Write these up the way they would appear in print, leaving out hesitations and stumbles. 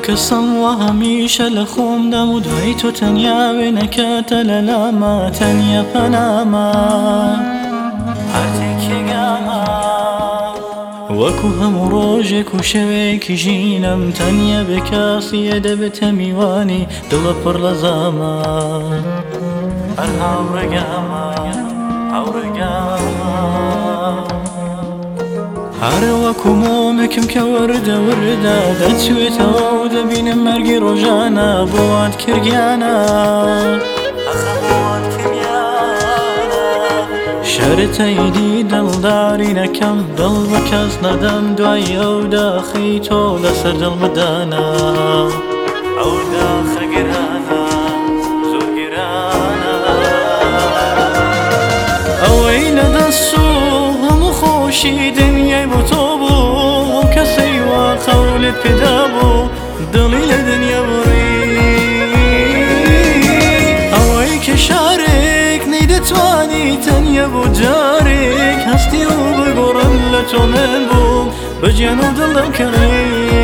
کەسم وە هەمیشە لە خۆمدەم و دوای تۆ تەنیاوێ نەکاتە لە لاما تەنیا پەناما هەرتێکێگاما وەکو هەموو ڕۆژێک و شەوێکی ژینم تەنیا بێ کاسیە دەبێتە میوانی دڵە پڕ لە زاما هەر هاوڕێگاما هاوڕێگاما هەرە وەکو مۆمێکم کە وردە وردە دەچوێتەوە و دەبینم مەرگی ڕۆژانە بۆوات کردیانە شەرتەیدی دڵداری نەکەم دڵ بە کەس نەدەم دوای ئەو داخی تۆ لەسەر دڵ بدانە ئەو داخە گرانە زۆر گرانە ئەوەی لەدەست و هەموو خۆشی دنیای بۆ تۆ بوو کەسەی وا قەولت پێدا بوو دڵی لە دنیا بڕی ئەوەی کە شارێک نەیدەتوانی تەنیا بۆ جارێک هەستی و بگۆڕن لە تۆ من بووم بە گیان و دڵم کەڕی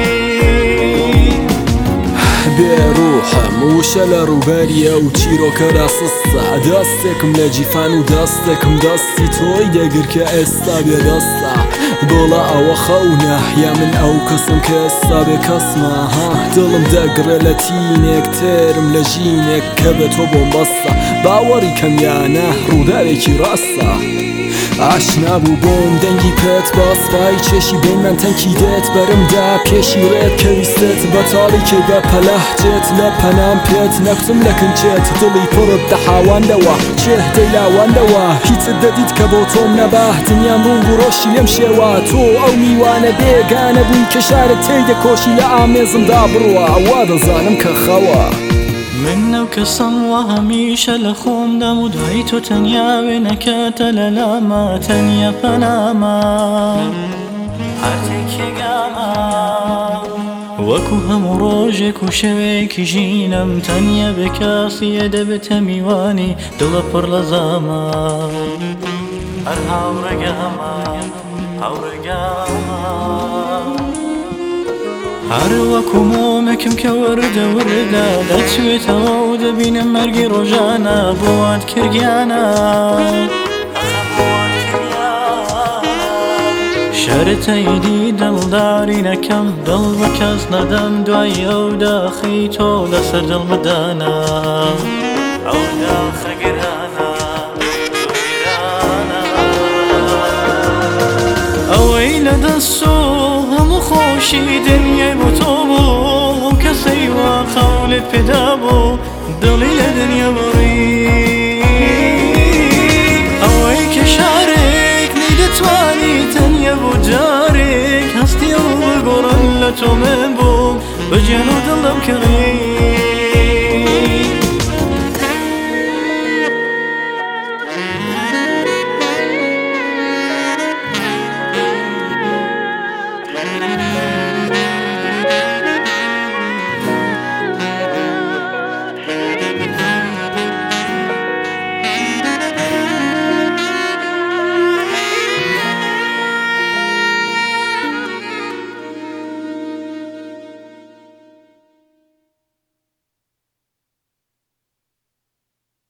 بێڕوحم وشە لە ڕووبەریە و چیرۆکە ڕاستە دەستێکم لە جیفان و دەستێکم دەستی تۆی دەگر کە ئێستا بێدەستە دۆڵە ئەوە خەونە یا من ئەو کەسم کە ئێستا بێ کەسمە دڵم دەگڕێ لە تینێک تێرم لە ژینێک کە بێت تۆ بۆم بەستە باوەڕی کەمیانە ڕووداوێکی ڕاستە ئاشنا بوو بۆم دەنگی پێت باسپای چێشی بینمان تەنکی دێت بەرمدا پێشی ڕێت کەویستێت بەتاڵی کێ بە پەلەحجێت لە پەنام پێت نەختم لە کنچێت دڵی پڕت دەحاواندەوە چێهدەی لاواندەوە هیچت دەدیت کە بۆ تۆم نەبا دنیام ڕوو و ڕۆشی لێم شێوە تۆ ئەو میوانە بێگانە بووی کە شارت تێیدەکۆشی لە ئامێزمدا بڕوە وا دەزانم کە خەوە من ئەو کەسم وە هەمیشە لە خۆمدەم و دوای تۆ تەنیاوێ نەکاتە لە لاما تەنیا پەناما هەرتێکێگاما وەکو هەموو ڕۆژێک و شەوێکی ژینم تەنیا بێ کاسیە دەبێتە میوانی دڵە پڕ لە زاما هەر هاوڕێگاما هاوڕێگاما هەرە وەکو مۆمێکم کە وردە وردە دەچوێتەوە و دەبینم مەرگی ڕۆژانە بۆوات کردیانە شەرتەیدی دڵداری نەکەم دڵ بە کەس نەدەم دوای ئەو داخی تۆ لەسەر دڵ بدانە ئەو داخە گرانە زۆر گرانە ئەوەی لەدەست و هەموو خۆشی دنیای بۆ تۆ بوو کەسەی وا قەولت پێدا بوو دڵی لە دنیا بڕی ئەوەی کە شارێک نەیدەتوانی تەنیا بۆ جارێک هەستی و بگۆڕن لە تۆ من بووم بە گیان و دڵم کەڕی